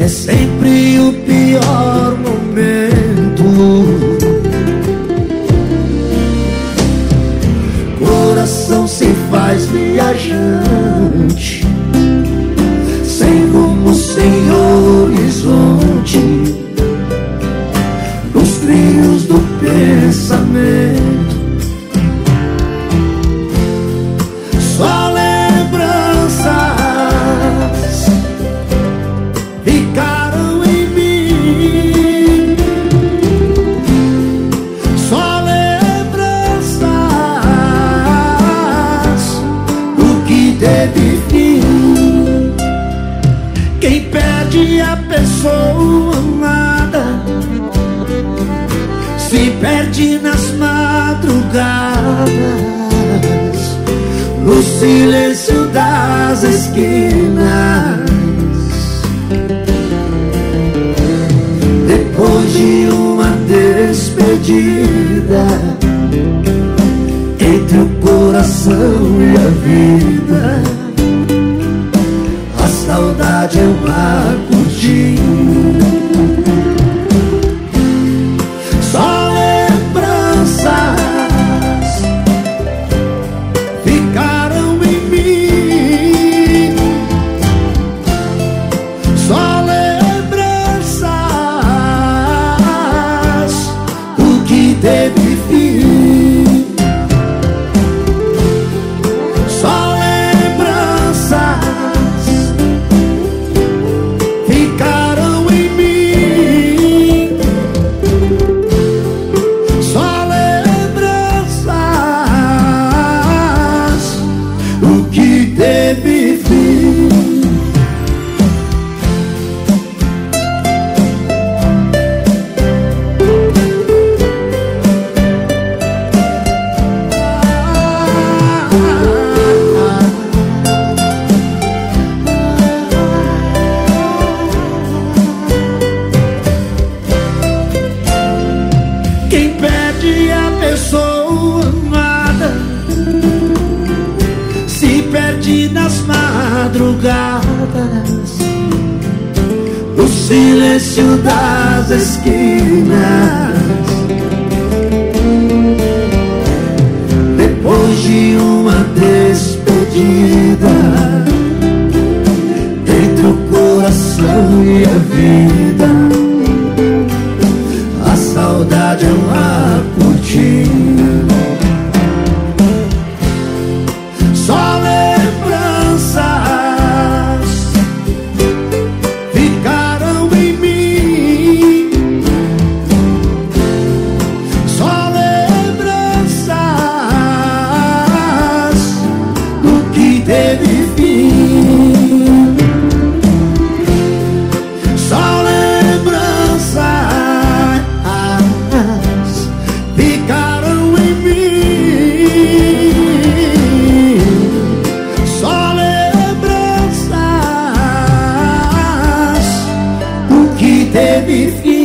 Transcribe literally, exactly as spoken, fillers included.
é sempre o pior momento. Coração se faz viajante, sem rumo, sem horizonte, nos trilhos do pensamento. Só lembranças ficaram em mim, só lembranças do que teve fim. Quem perde a pessoa amada se perde nas madrugadas, no silêncio das esquinas. Depois de uma despedida, entre o coração e a vida, a saudade é uma cortina. Só lembranças ficaram em mim, só lembranças do que teve fim. Só lembranças ficaram em mim, só lembranças do que teve fim. Quem perde a pessoa amada se perde nas madrugadas, no silêncio das esquinas. Depois de uma despedida, entre o coração e a vida, a saudade é uma cortina. Só lembranças ficaram em mim, só lembranças do que teve fim. Só lembranças ficaram em mim, só lembranças do que teve fim.